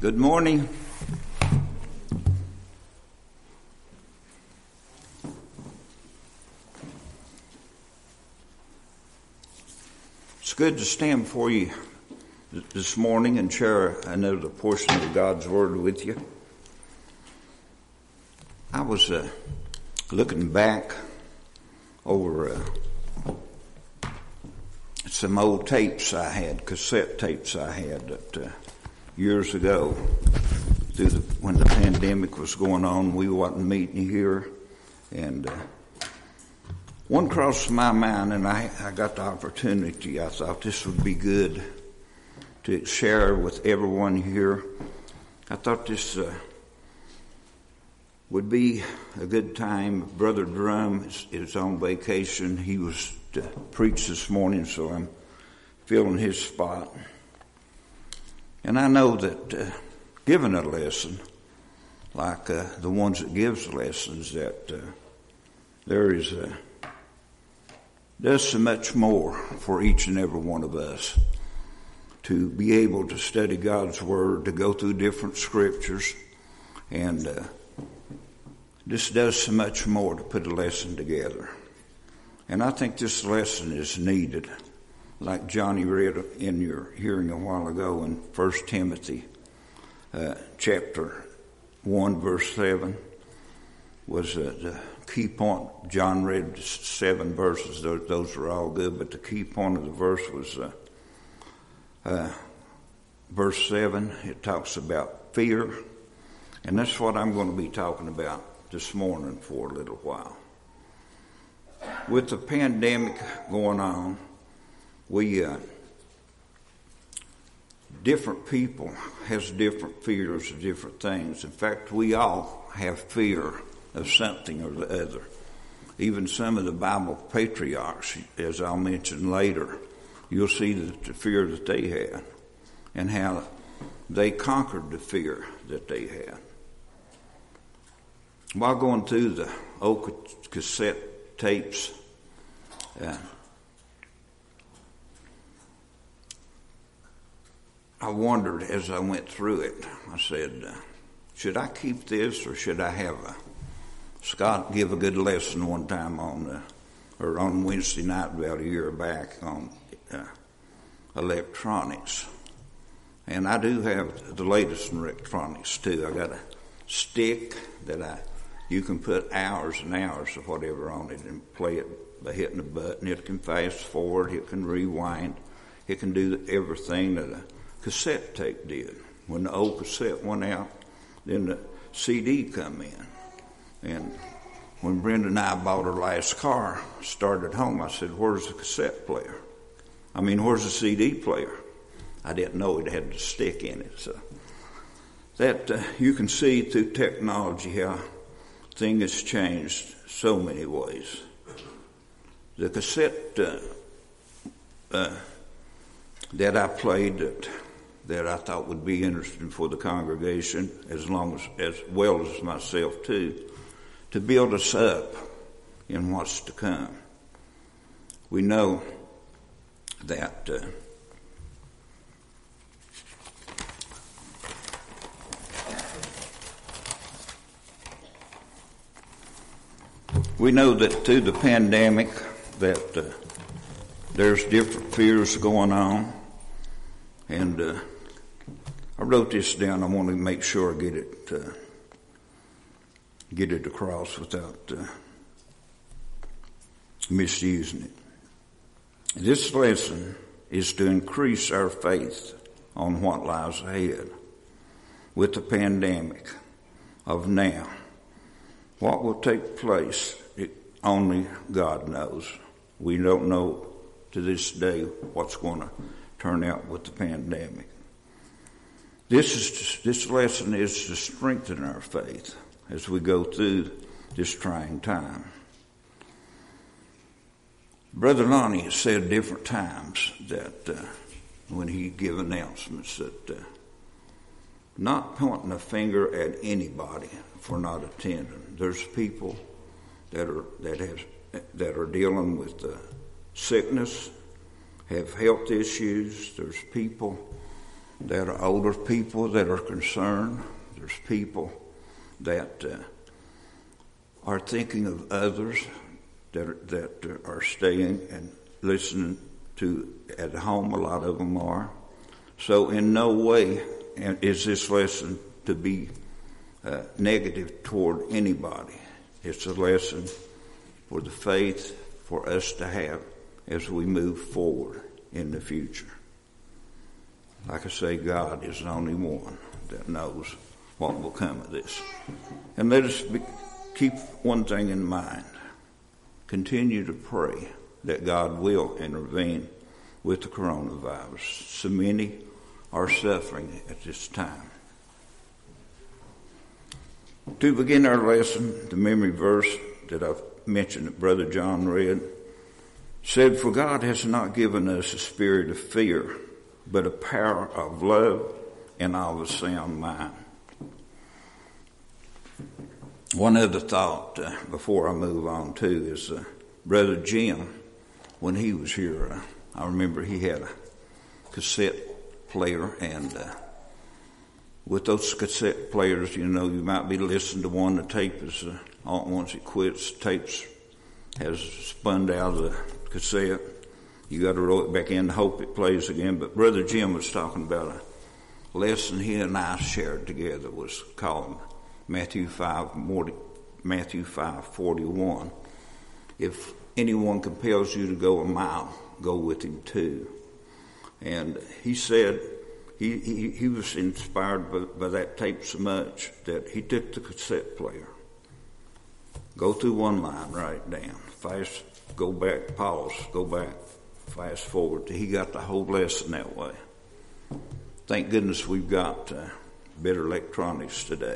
Good morning. It's good to stand before you this morning and share another portion of God's Word with you. I was looking back over some old tapes I had, cassette tapes I had that years ago, when the pandemic was going on. We wasn't meeting here, and one crossed my mind, and I got the opportunity. I thought this would be good to share with everyone here. I thought this would be a good time. Brother Drum is on vacation. He was to preach this morning, so I'm filling his spot. And I know that giving a lesson, like the ones that gives lessons, that there's so much more for each and every one of us to be able to study God's Word, to go through different scriptures, and this does so much more to put a lesson together. And I think this lesson is needed. Like Johnny read in your hearing a while ago in 1 Timothy chapter 1 verse 7 was the key point. John read 7 verses. Those are all good, but the key point of the verse was verse 7. It talks about fear, and that's what I'm going to be talking about this morning for a little while. With the pandemic going on, different people has different fears of different things. In fact, we all have fear of something or the other. Even some of the Bible patriarchs, as I'll mention later, you'll see the fear that they had and how they conquered the fear that they had. While going through the old cassette tapes, I wondered as I went through it, I said, should I keep this or should I have Scott give a good lesson one time on Wednesday night about a year back on electronics. And I do have the latest in electronics too. I got a stick that you can put hours and hours of whatever on it and play it by hitting a button. It can fast forward, it can rewind, it can do everything that a cassette tape did. When the old cassette went out, then the CD come in. And when Brenda and I bought our last car, started home, I said, where's the cassette player? Where's the CD player? I didn't know it had the stick in it. So that you can see through technology how things has changed so many ways. The cassette that I played that I thought would be interesting for the congregation, as well as myself too, to build us up in what's to come. We know that through the pandemic that there's different fears going on, and I wrote this down. I want to make sure I get it across without misusing it. This lesson is to increase our faith on what lies ahead with the pandemic of now. What will take place, only God knows. We don't know to this day what's going to turn out with the pandemic. This lesson is to strengthen our faith as we go through this trying time. Brother Lonnie has said different times that when he give announcements that not pointing a finger at anybody for not attending. There's people that are dealing with sickness, have health issues. There's people There are older people that are concerned. There's people that are thinking of others that are staying and listening to at home. A lot of them are. So in no way is this lesson to be negative toward anybody. It's a lesson for the faith for us to have as we move forward in the future. Like I say, God is the only one that knows what will come of this. And let us keep one thing in mind. Continue to pray that God will intervene with the coronavirus. So many are suffering at this time. To begin our lesson, the memory verse that I've mentioned that Brother John read said, "For God has not given us a spirit of fear, but a power of love and of a sound mind." One other thought before I move on too is Brother Jim, when he was here, I remember he had a cassette player, and with those cassette players, you might be listening to one, the tape is, once it quits, tape has spun out of the cassette. You got to roll it back in to hope it plays again. But Brother Jim was talking about a lesson he and I shared together, was called Matthew 5:41. If anyone compels you to go a mile, go with him too. And he said he was inspired by that tape so much that he took the cassette player, go through one line, write it down, fast, go back, pause, go back, fast forward. He got the whole lesson that way. Thank goodness we've got better electronics today.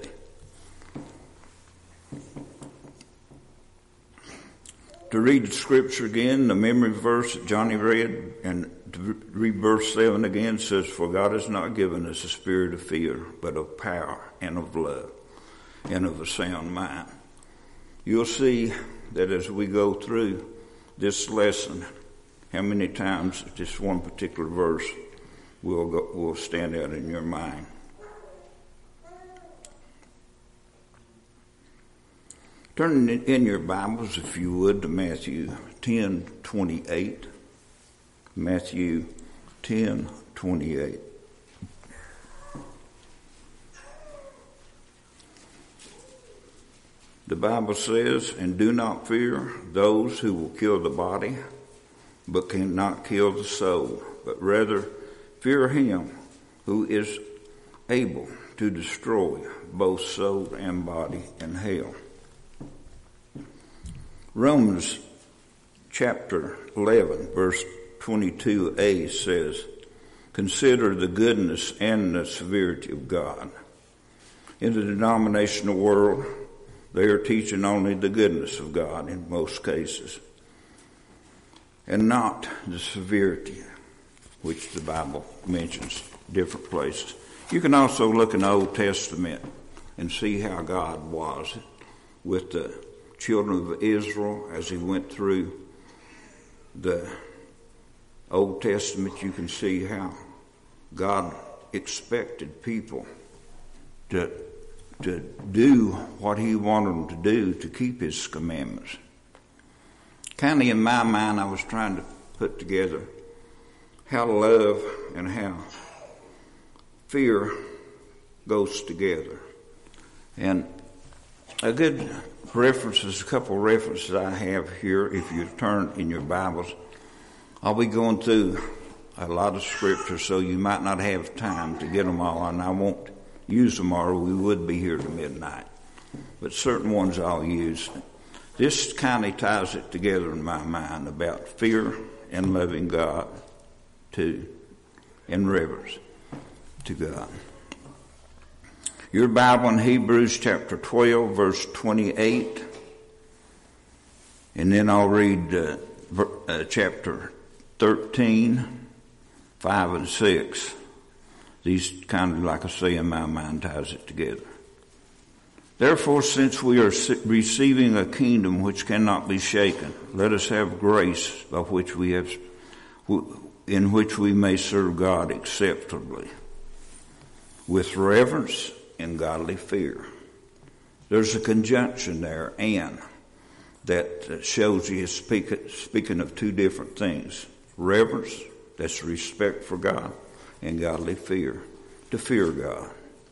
To read the scripture again, the memory verse that Johnny read, and to read verse 7 again, says, "For God has not given us a spirit of fear, but of power and of love and of a sound mind." You'll see that as we go through this lesson, how many times this one particular verse will stand out in your mind. Turn in your Bibles, if you would, to Matthew 10:28. Matthew 10:28. The Bible says, "And do not fear those who will kill the body, but cannot kill the soul, but rather fear him who is able to destroy both soul and body in hell." Romans chapter 11, verse 22a says, "Consider the goodness and the severity of God." In the denominational world, they are teaching only the goodness of God in most cases, and not the severity, which the Bible mentions different places. You can also look in the Old Testament and see how God was with the children of Israel as he went through the Old Testament. You can see how God expected people to do what he wanted them to do to keep his commandments. Kind of in my mind, I was trying to put together how love and how fear goes together. And a good references, a couple of references I have here, if you turn in your Bibles. I'll be going through a lot of scripture, so you might not have time to get them all, and I won't use them or we would be here to midnight. But certain ones I'll use. This kind of ties it together in my mind about fear and loving God too, and reverence to God. Your Bible in Hebrews chapter 12, verse 28. And then I'll read chapter 13, 5 and 6. These kind of, like I say, in my mind ties it together. "Therefore, since we are receiving a kingdom which cannot be shaken, let us have grace in which we may serve God acceptably with reverence and godly fear. There's a conjunction there, and, that shows he is speaking of two different things. Reverence, that's respect for God, and godly fear, to fear God.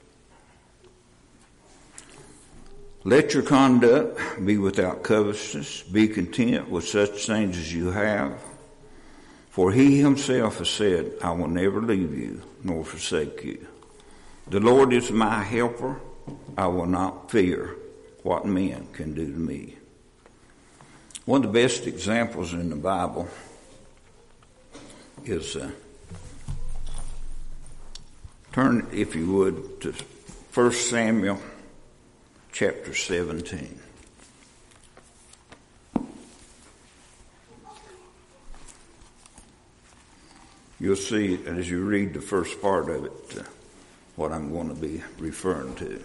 Let your conduct be without covetousness. Be content with such things as you have. For he himself has said, I will never leave you nor forsake you. The Lord is my helper. I will not fear what men can do to me. One of the best examples in the Bible is, turn, if you would, to 1 Samuel chapter 17. You'll see as you read the first part of it what I'm going to be referring to.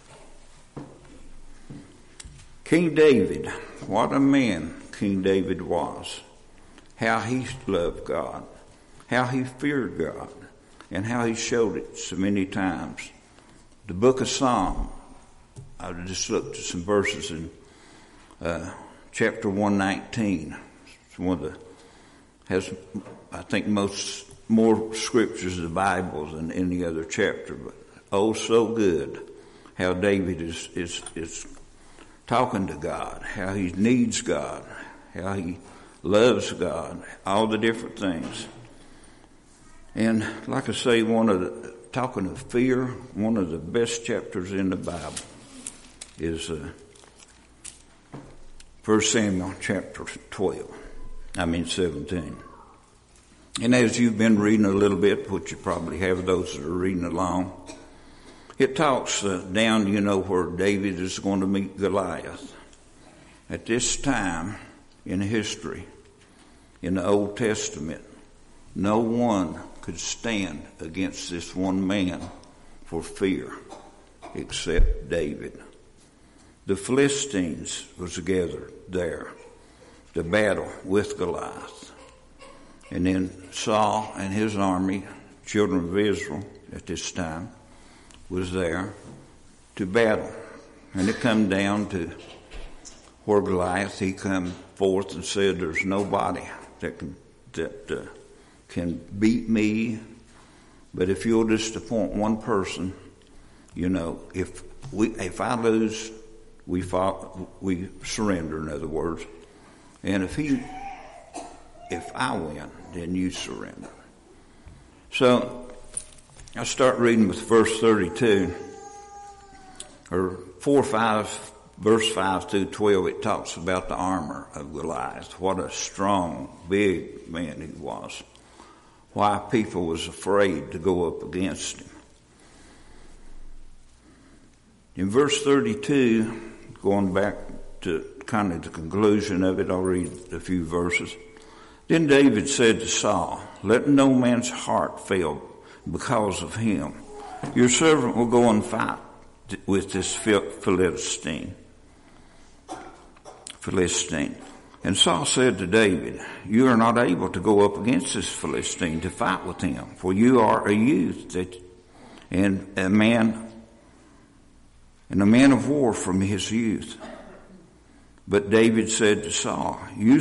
King David, what a man King David was. How he loved God, how he feared God, and how he showed it so many times. The book of Psalm, I just looked at some verses in chapter 119. It's one of the, has, I think, more scriptures of the Bible than any other chapter, but oh so good how David is talking to God, how he needs God, how he loves God, all the different things. And like I say, talking of fear, one of the best chapters in the Bible is 1 Samuel chapter 17. And as you've been reading a little bit, which you probably have those that are reading along, it talks down, where David is going to meet Goliath. At this time in history, in the Old Testament, no one could stand against this one man for fear except David. The Philistines was gathered there to battle with Goliath. And then Saul and his army, children of Israel at this time, was there to battle. And it come down to where Goliath, he come forth and said, there's nobody that can beat me. But if you'll just appoint one person, if I lose, we surrender, in other words. And if I win, then you surrender. So I start reading with verse 32, or verse 5 through 12. It talks about the armor of Goliath. What a strong, big man he was. Why people was afraid to go up against him. In verse 32, going back to kind of the conclusion of it, I'll read a few verses. Then David said to Saul, let no man's heart fail because of him. Your servant will go and fight with this Philistine. And Saul said to David, you are not able to go up against this Philistine to fight with him, for you are a youth and a man of war from his youth. But David said to Saul, your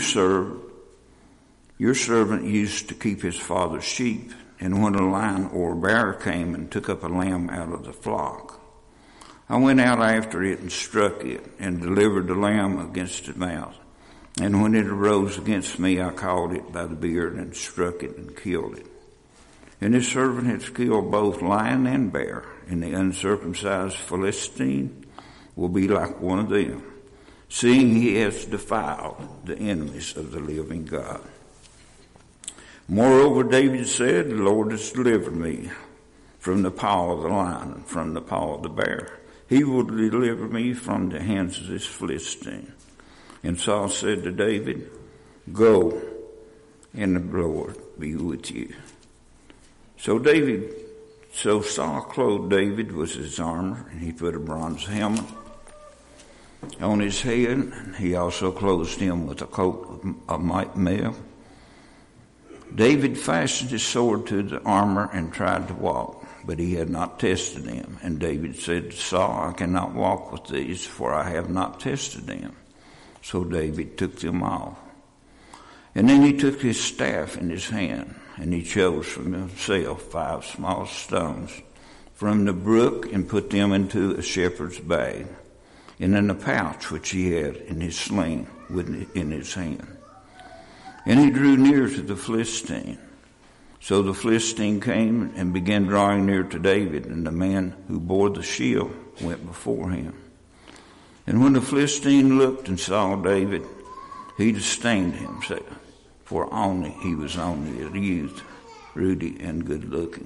servant used to keep his father's sheep, and when a lion or a bear came and took up a lamb out of the flock, I went out after it and struck it and delivered the lamb against its mouth. And when it arose against me, I caught it by the beard and struck it and killed it. And his servant has killed both lion and bear, and the uncircumcised Philistine will be like one of them, seeing he has defiled the enemies of the living God. Moreover, David said, the Lord has delivered me from the paw of the lion and from the paw of the bear. He will deliver me from the hands of this Philistine. And Saul said to David, go, and the Lord be with you. So Saul clothed David with his armor, and he put a bronze helmet on his head, and he also clothed him with a coat of mail. David fastened his sword to the armor and tried to walk, but he had not tested them. And David said, Saul, I cannot walk with these, for I have not tested them. So David took them off. And then he took his staff in his hand, and he chose for himself 5 small stones from the brook and put them into a shepherd's bag, and in a pouch which he had in his sling in his hand. And he drew near to the Philistine. So the Philistine came and began drawing near to David, and the man who bore the shield went before him. And when the Philistine looked and saw David, he disdained himself, for he was only a youth, ruddy and good looking.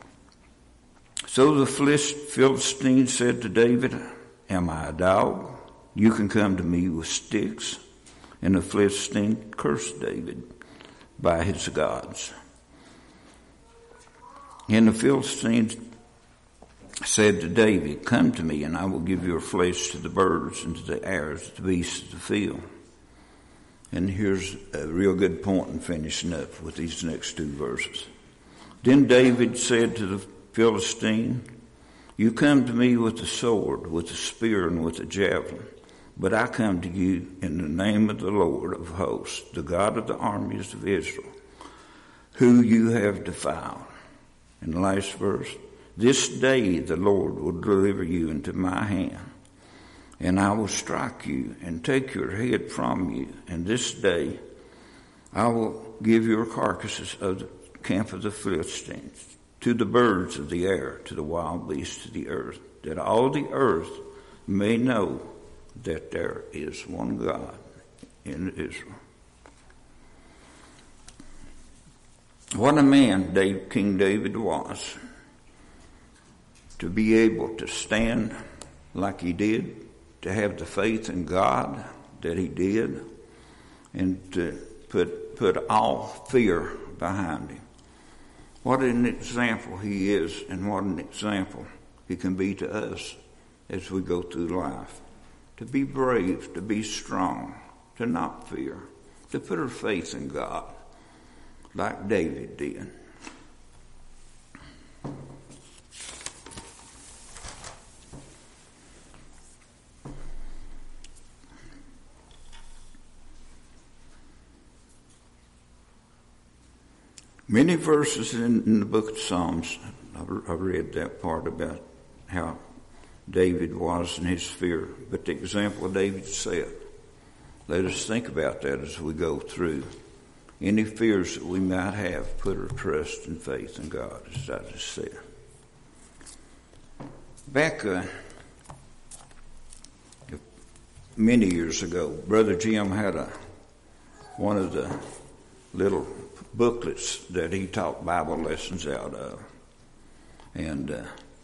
So the Philistine said to David, Am I a dog? You can come to me with sticks. And the Philistine cursed David by his gods. And the Philistine said to David, Come to me, and I will give your flesh to the birds and to the arrows, to the beasts of the field. And here's a real good point in finishing up with these next 2 verses. Then David said to the Philistine, You come to me with a sword, with a spear, and with a javelin. But I come to you in the name of the Lord of hosts, the God of the armies of Israel, who you have defiled. In the last verse, this day the Lord will deliver you into my hand, and I will strike you and take your head from you. And this day I will give your carcasses of the camp of the Philistines to the birds of the air, to the wild beasts of the earth, that all the earth may know that there is one God in Israel. What a man King David was, to be able to stand like he did, to have the faith in God that he did, and to put all fear behind him. What an example he is, and what an example he can be to us as we go through life. To be brave, to be strong, to not fear, to put our faith in God, like David did. Many verses in the book of Psalms, I read that part about how David was in his fear, but the example David set, let us think about that as we go through. Any fears that we might have, put our trust and faith in God, as I just said. Back many years ago, Brother Jim had one of the little booklets that he taught Bible lessons out of. And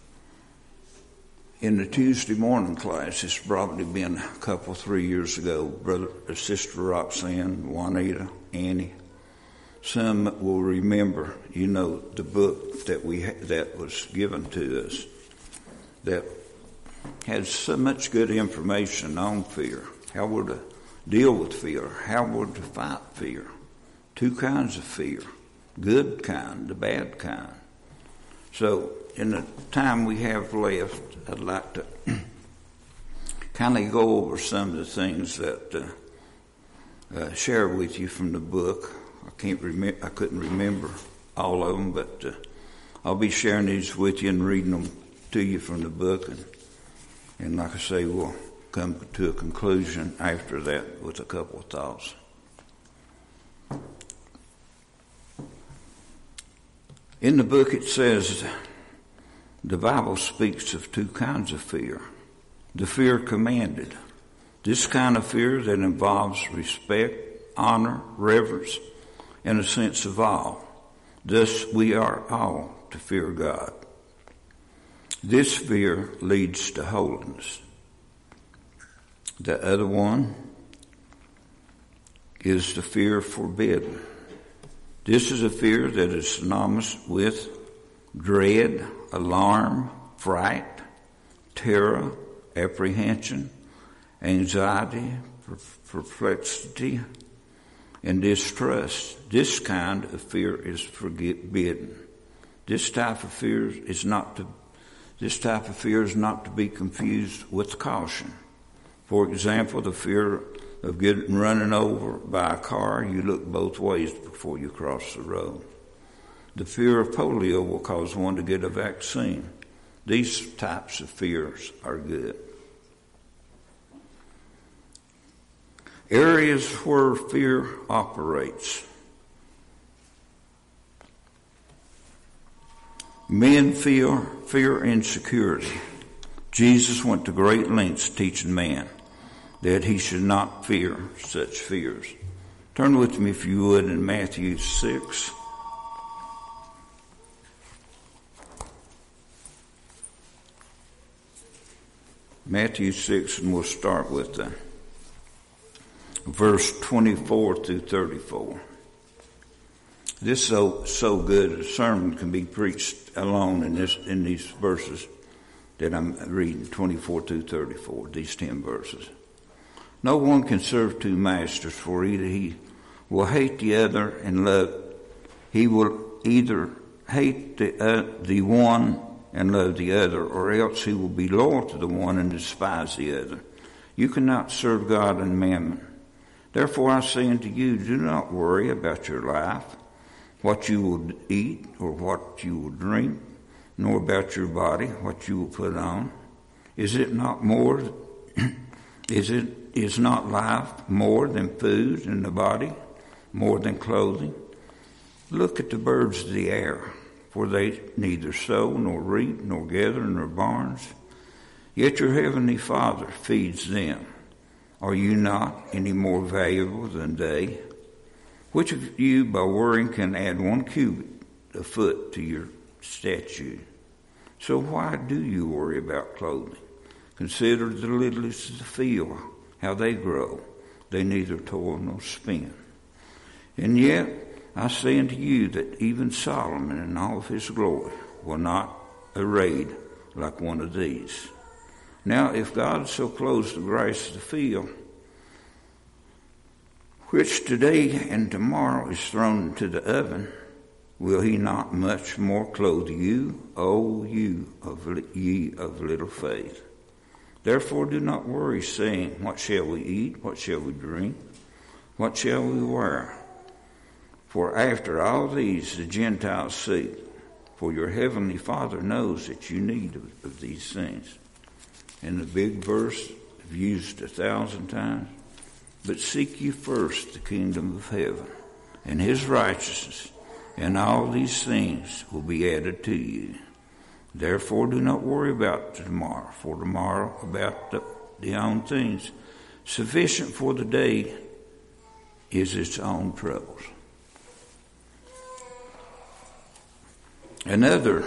in the Tuesday morning class, it's probably been a couple, 3 years ago, Sister Roxanne, Juanita, Annie, some will remember, the book that was given to us that had so much good information on fear, how we're to deal with fear, how we're to fight fear. 2 kinds of fear, good kind, the bad kind. So in the time we have left, I'd like to kind of go over some of the things that share with you from the book. I couldn't remember all of them, but I'll be sharing these with you and reading them to you from the book. And like I say, we'll come to a conclusion after that with a couple of thoughts. In the book it says, the Bible speaks of 2 kinds of fear. The fear commanded. This kind of fear that involves respect, honor, reverence, and a sense of awe. Thus we are all to fear God. This fear leads to holiness. The other one is the fear forbidden. This is a fear that is synonymous with dread, alarm, fright, terror, apprehension, anxiety, perplexity, and distrust. This kind of fear is forbidden. This type of fear is not to be confused with caution. For example, the fear of getting run over by a car, you look both ways before you cross the road. The fear of polio will cause one to get a vaccine. These types of fears are good. Areas where fear operates. Men fear insecurity. Jesus went to great lengths teaching man that he should not fear such fears. Turn with me, if you would, in Matthew 6. Matthew 6, and we'll start with verse 24 through 34. This is so good, a sermon can be preached alone in these verses that I'm reading, 24 through 34, these 10 verses. No one can serve two masters, for either he will hate the other and love. He will either hate the one and love the other, or else he will be loyal to the one and despise the other. You cannot serve God and mammon. Therefore I say unto you, do not worry about your life, what you will eat or what you will drink, nor about your body, what you will put on. Is not life more than food, and the body more than clothing? Look at the birds of the air, for they neither sow nor reap nor gather in their barns, yet your heavenly Father feeds them. Are you not any more valuable than they? Which of you, by worrying, can add 1 cubit a foot to your stature? So why do you worry about clothing? Consider the lilies of the field, how they grow. They neither toil nor spin. And yet I say unto you that even Solomon in all of his glory will not arrayed like one of these. Now if God so clothes the grass of the field, which today and tomorrow is thrown into the oven, will he not much more clothe you, O ye of little faith? Therefore do not worry, saying, what shall we eat? What shall we drink? What shall we wear? For after all these the Gentiles seek, for your heavenly Father knows that you need of these things. And the big verse I've used 1,000 times. But seek ye first the kingdom of heaven and his righteousness, and all these things will be added to you. Therefore do not worry about tomorrow, for tomorrow about the own things. Sufficient for the day is its own troubles. Another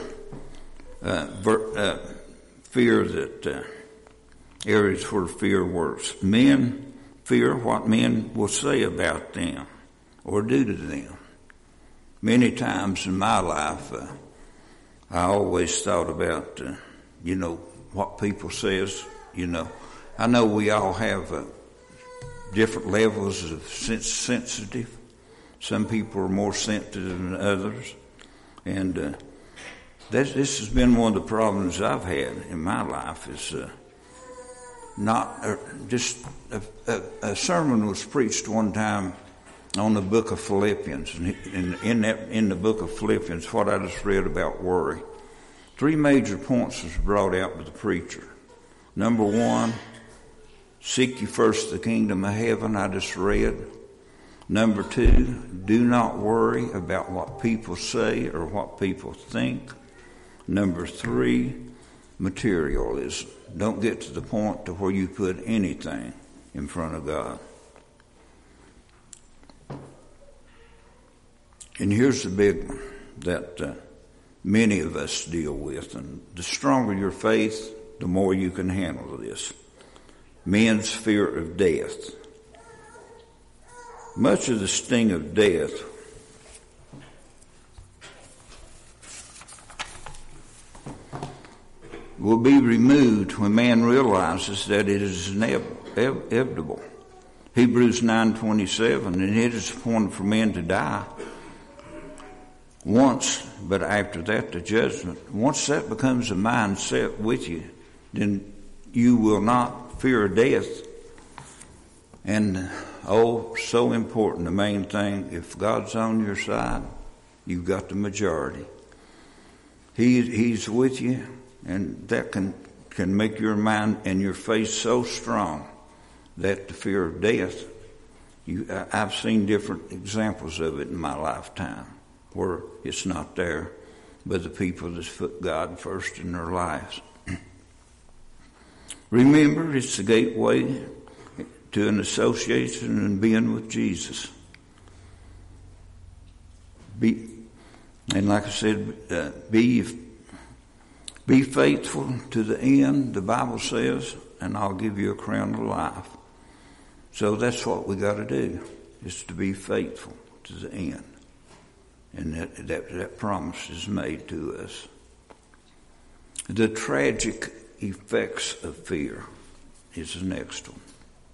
fear that areas where fear works. Men fear what men will say about them or do to them. Many times in my life, I always thought about, what people says, I know we all have different levels of sensitive. Some people are more sensitive than others. And this has been one of the problems I've had in my life is a sermon was preached one time on the book of Philippians, and in the book of Philippians, what I just read about worry, 3 major points was brought out by the preacher. Number 1, seek ye first the kingdom of heaven, I just read. Number 2, do not worry about what people say or what people think. Number 3, materialism. Don't get to the point to where you put anything in front of God. And here's the big one that many of us deal with. And the stronger your faith, the more you can handle this. Men's fear of death. Much of the sting of death will be removed when man realizes that it is inevitable. Hebrews 9:27, and it is appointed for men to die. but after that, the judgment. Once that becomes a mindset with you, then you will not fear death. And, so important, the main thing, if God's on your side, you've got the majority. He's with you, and that can make your mind and your faith so strong that the fear of death, I've seen different examples of it in my lifetime where it's not there, but the people that put God first in their lives. Remember, it's the gateway to an association and being with Jesus. And like I said, be faithful to the end, the Bible says, and I'll give you a crown of life. So that's what we got to do, is to be faithful to the end. And that promise is made to us. The tragic effects of fear is the next one.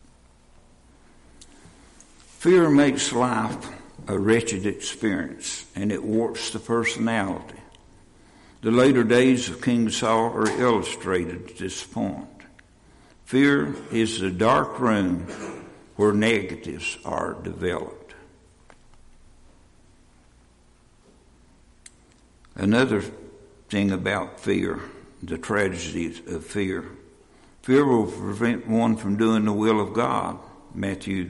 Fear makes life a wretched experience, and it warps the personality. The later days of King Saul are illustrated at this point. Fear is the dark room where negatives are developed. Another thing about fear, the tragedies of fear. Fear will prevent one from doing the will of God, Matthew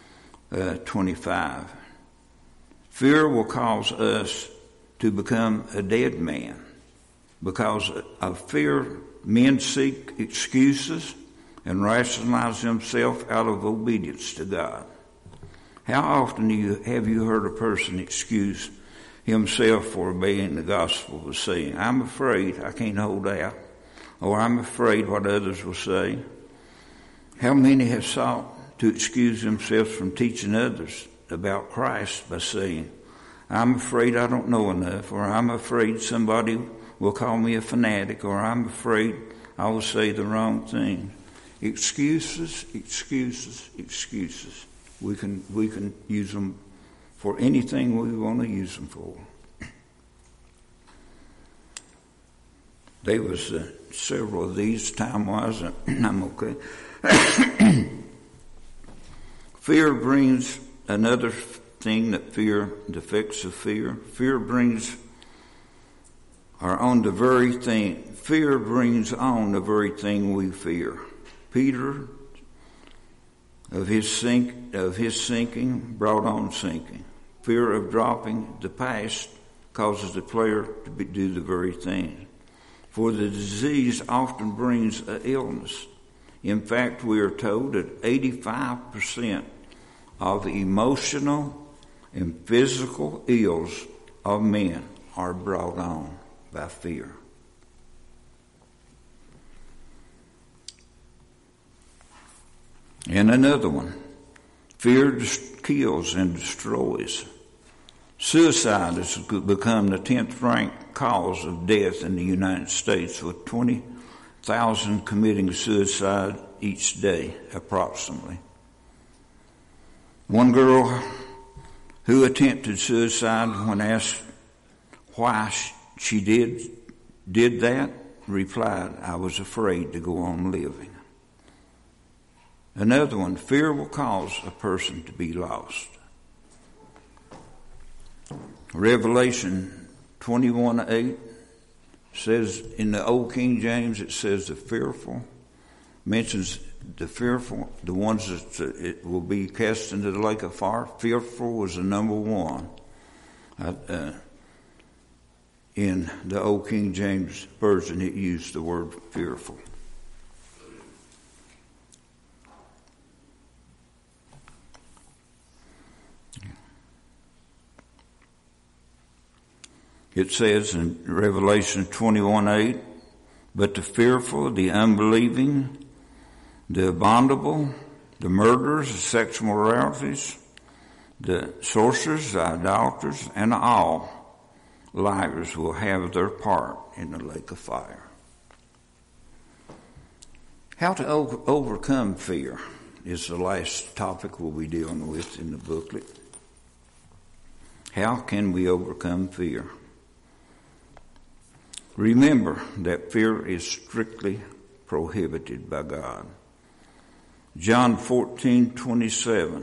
25. Fear will cause us to become a dead man. Because of fear, men seek excuses and rationalize themselves out of obedience to God. How often have you heard a person excuse himself for obeying the gospel by saying, I'm afraid I can't hold out, or I'm afraid what others will say? How many have sought to excuse themselves from teaching others about Christ by saying, I'm afraid I don't know enough, or I'm afraid somebody will call me a fanatic, or I'm afraid I will say the wrong thing. Excuses, excuses, excuses. We can use them for anything we want to use them for. There was several of these time-wise, and I'm okay. Fear brings another thing that the effects of fear. Fear brings on the very thing. Fear brings on the very thing we fear. Peter, of his sinking, brought on sinking. Fear of dropping the past causes the player to do the very thing. For the disease often brings an illness. In fact, we are told that 85% of the emotional and physical ills of men are brought on by fear. And another one, fear kills and destroys. Suicide has become the 10th ranked cause of death in the United States, with 20,000 committing suicide each day, approximately. One girl who attempted suicide, when asked why she did that, replied, I was afraid to go on living. Another one, fear will cause a person to be lost. Revelation 21:8 says, in the Old King James, it says the fearful, mentions the fearful, the ones that it will be cast into the lake of fire. Fearful was the number one in the Old King James Version. It used the word fearful. It says in Revelation 21:8, but the fearful, the unbelieving, the abominable, the murderers, the sexual moralities, the sorcerers, the idolaters, and all liars will have their part in the lake of fire. How to overcome fear is the last topic we'll be dealing with in the booklet. How can we overcome fear? Remember that fear is strictly prohibited by God. John 14:27.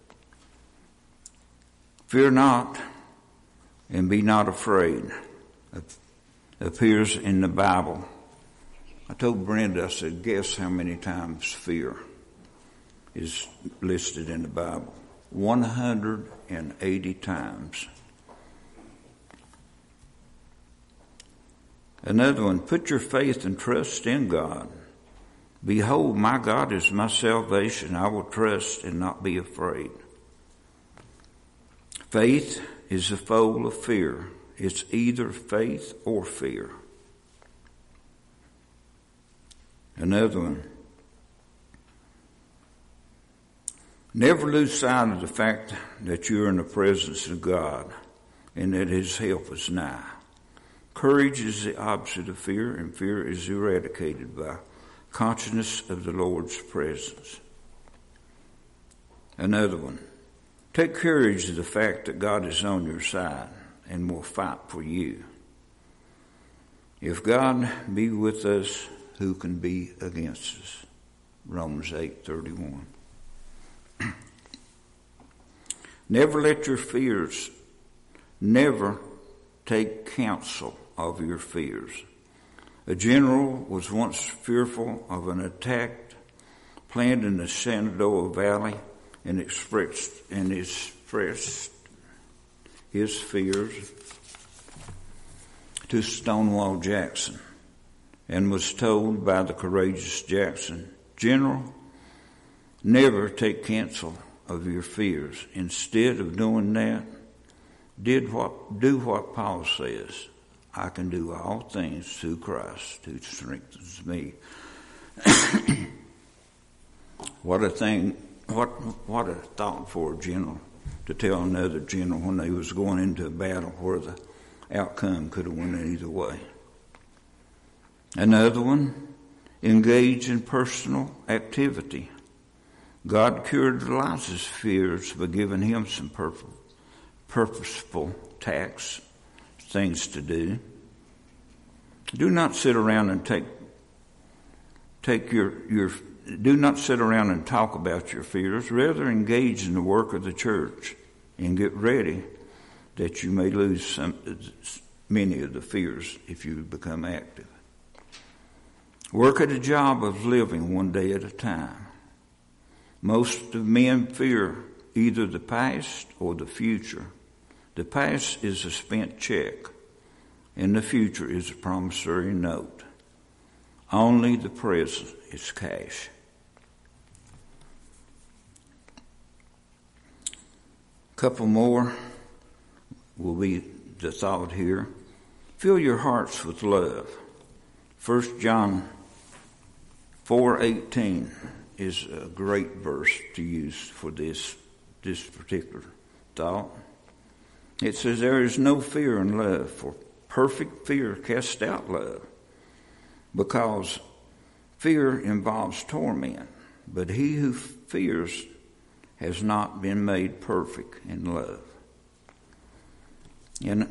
Fear not and be not afraid appears in the Bible. I told Brenda, I said, guess how many times fear is listed in the Bible? 180 times. Another one, put your faith and trust in God. Behold, my God is my salvation. I will trust and not be afraid. Faith is the foe of fear. It's either faith or fear. Another one. Never lose sight of the fact that you're in the presence of God and that His help is nigh. Courage is the opposite of fear, and fear is eradicated by consciousness of the Lord's presence. Another one. Take courage of the fact that God is on your side and will fight for you. If God be with us, who can be against us? Romans 8:31. Never let your fears, never take counsel of your fears. A general was once fearful of an attack planned in the Shenandoah Valley and expressed his fears to Stonewall Jackson and was told by the courageous Jackson, General, never take counsel of your fears. Instead of doing that, do what Paul says. I can do all things through Christ who strengthens me. What a thing, what a thought for a general to tell another general when they was going into a battle where the outcome could have went either way. Another one, engage in personal activity. God cured Elijah's fears by giving him some purposeful tasks, things to do. Do not sit around and do not sit around and talk about your fears. Rather engage in the work of the church and get ready that you may lose many of the fears if you become active. Work at a job of living one day at a time. Most of men fear either the past or the future. The past is a spent check, and the future is a promissory note. Only the present is cash. A couple more will be the thought here. Fill your hearts with love. 1 John 4:18 is a great verse to use for this particular thought. It says, there is no fear in love, for perfect fear casts out love, because fear involves torment, but he who fears has not been made perfect in love. And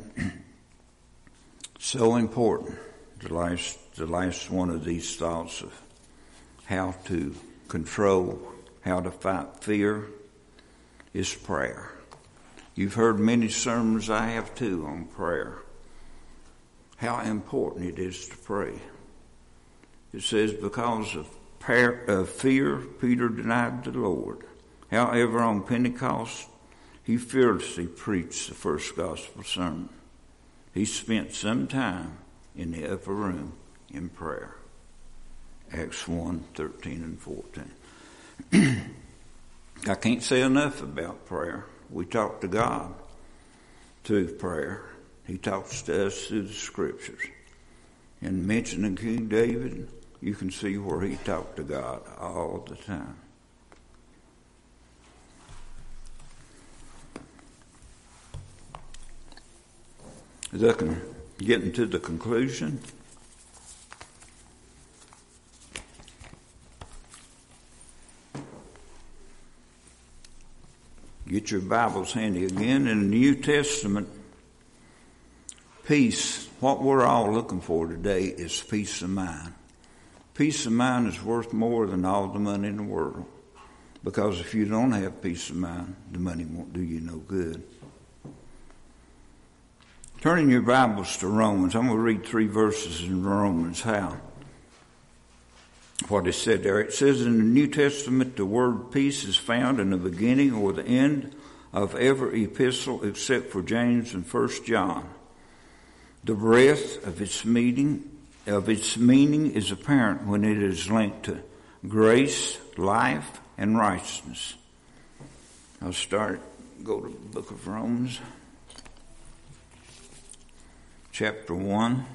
so important, the last one of these thoughts of how to control, how to fight fear is prayer. You've heard many sermons, I have too, on prayer. How important it is to pray. It says, because of fear, Peter denied the Lord. However, on Pentecost, he fearlessly preached the first gospel sermon. He spent some time in the upper room in prayer. Acts 1:13 and 14. I can't say enough about prayer. We talk to God through prayer. He talks to us through the scriptures. And mentioning King David, you can see where he talked to God all the time. Getting to the conclusion. Get your Bibles handy again. In the New Testament, peace, what we're all looking for today is peace of mind. Peace of mind is worth more than all the money in the world. Because if you don't have peace of mind, the money won't do you no good. Turning your Bibles to Romans, I'm going to read 3 verses in Romans, what it said there. It says in the New Testament, the word peace is found in the beginning or the end of every epistle except for James and 1 John. The breadth of its meaning is apparent when it is linked to grace, life, and righteousness. I'll go to the book of Romans, chapter 1.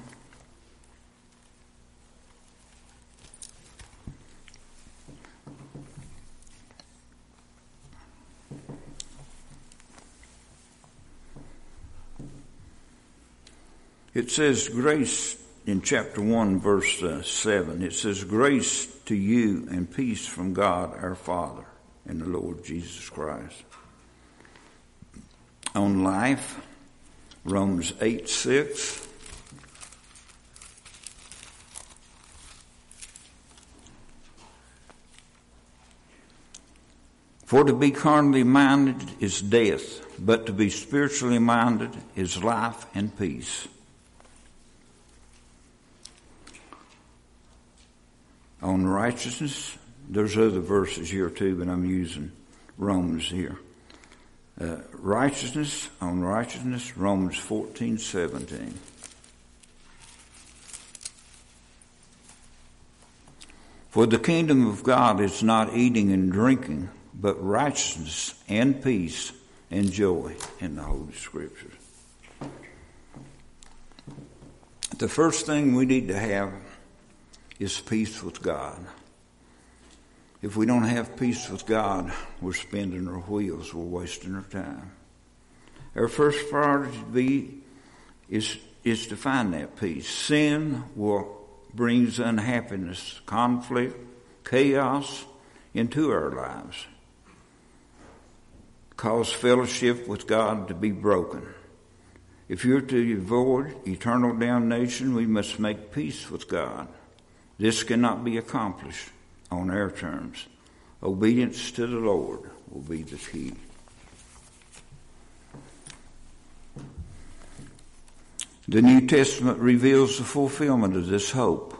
It says grace in chapter 1 verse 7. It says grace to you and peace from God our Father and the Lord Jesus Christ. On life, Romans 8:6. For to be carnally minded is death, but to be spiritually minded is life and peace. On righteousness, there's other verses here too, but I'm using Romans here. Righteousness, Romans 14:17. For the kingdom of God is not eating and drinking, but righteousness and peace and joy in the Holy Scriptures. The first thing we need to have is peace with God. If we don't have peace with God, we're spinning our wheels, we're wasting our time. Our first priority is to find that peace. Sin brings unhappiness, conflict, chaos into our lives. Cause fellowship with God to be broken. If you're to avoid eternal damnation, we must make peace with God. This cannot be accomplished on our terms. Obedience to the Lord will be the key. The New Testament reveals the fulfillment of this hope.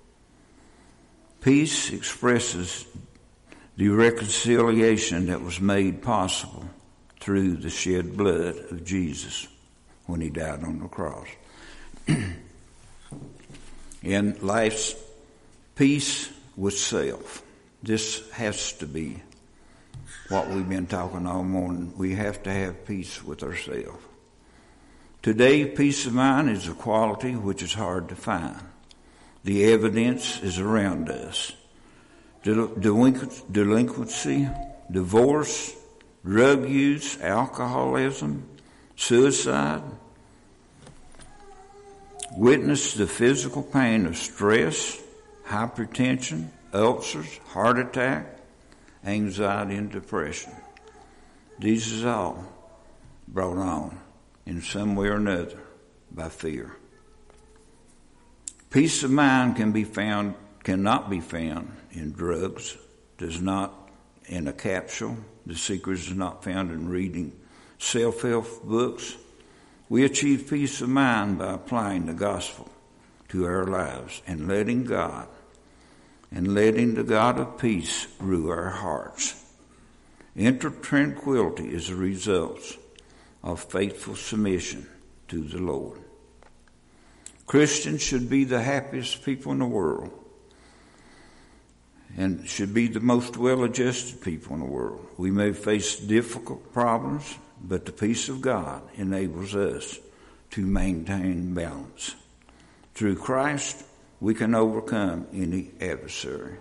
Peace expresses the reconciliation that was made possible through the shed blood of Jesus when he died on the cross. In life's peace with self. This has to be what we've been talking all morning. We have to have peace with ourselves. Today, peace of mind is a quality which is hard to find. The evidence is around us. Delinquency, divorce, drug use, alcoholism, suicide. Witness the physical pain of stress, hypertension, ulcers, heart attack, anxiety, and depression. These is all brought on in some way or another by fear. Peace of mind cannot be found in drugs, does not in a capsule. The secret is not found in reading self-help books. We achieve peace of mind by applying the gospel to our lives and letting the God of peace rule our hearts. Inner tranquility is a result of faithful submission to the Lord. Christians should be the happiest people in the world and should be the most well-adjusted people in the world. We may face difficult problems, but the peace of God enables us to maintain balance. Through Christ, we can overcome any adversary.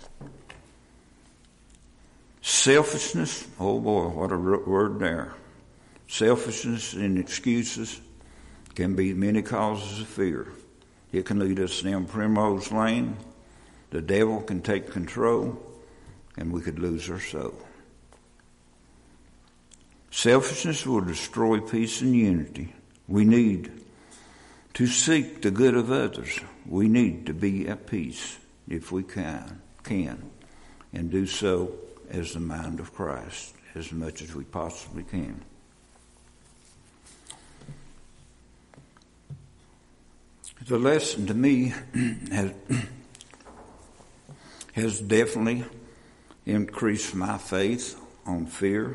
Selfishness, oh boy, what a word there. Selfishness and excuses can be many causes of fear. It can lead us down primrose lane. The devil can take control, and we could lose our soul. Selfishness will destroy peace and unity. We need to seek the good of others. We need to be at peace if we can, and do so as the mind of Christ as much as we possibly can. The lesson to me has definitely increased my faith on fear.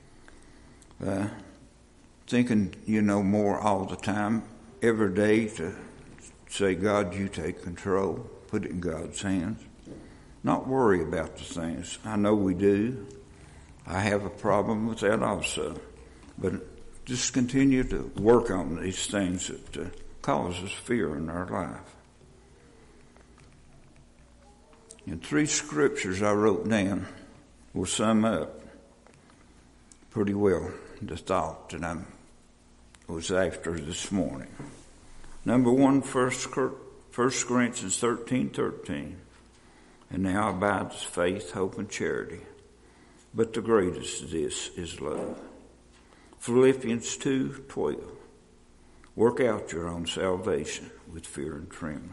Thinking, more all the time, every day, to say, God, you take control, put it in God's hands. Not worry about the things. I know we do. I have a problem with that also. But just continue to work on these things that causes fear in our life. And 3 scriptures I wrote down will sum up pretty well the thought that I was after this morning. Number 1, 1 Corinthians 13:13. And now abides faith, hope, and charity. But the greatest of this is love. Philippians 2:12. Work out your own salvation with fear and trembling.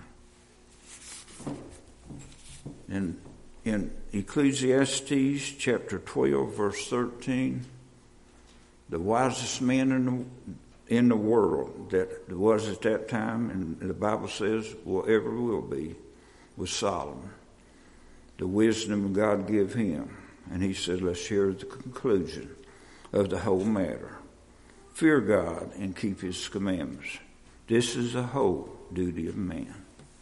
And in Ecclesiastes chapter 12, verse 13, the wisest man in the world that was at that time, and the Bible says ever will be, was Solomon. The wisdom God gave him. And he said, let's hear the conclusion of the whole matter. Fear God and keep his commandments. This is the whole duty of man.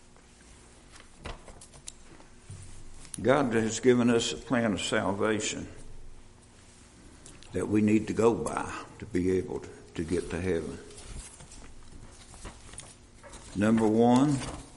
God has given us a plan of salvation that we need to go by to be able to get to heaven. Number 1,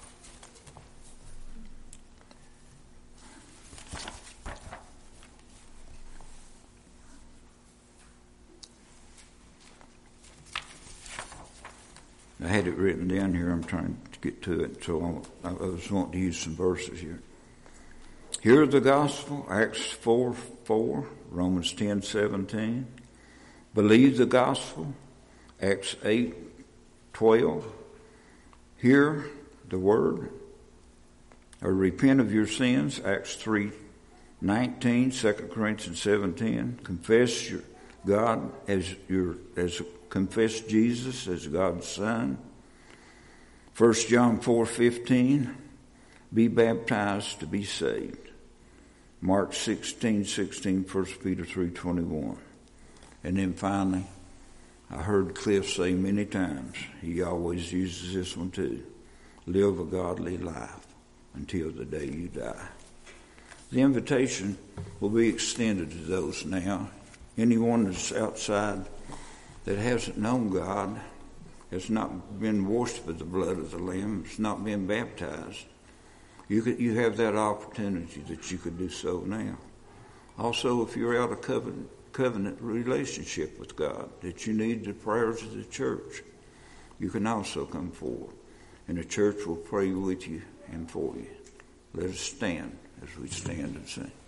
I had it written down here. I'm trying to get to it, so I just want to use some verses here. Hear the gospel, Acts 4:4, Romans 10:17. Believe the gospel, Acts 8:12. Hear the word, or repent of your sins, Acts 3:19, 2 Corinthians 7:10. Confess your God confess Jesus as God's Son. 1 John 4:15. Be baptized to be saved. Mark 16:16, 1 Peter 3:21. And then finally, I heard Cliff say many times, he always uses this one too, live a godly life until the day you die. The invitation will be extended to those now. Anyone that's outside that hasn't known God, has not been washed with the blood of the Lamb, has not been baptized, you have that opportunity that you could do so now. Also, if you're out of covenant relationship with God, that you need the prayers of the church, you can also come forward, and the church will pray with you and for you. Let us stand as we stand and sing.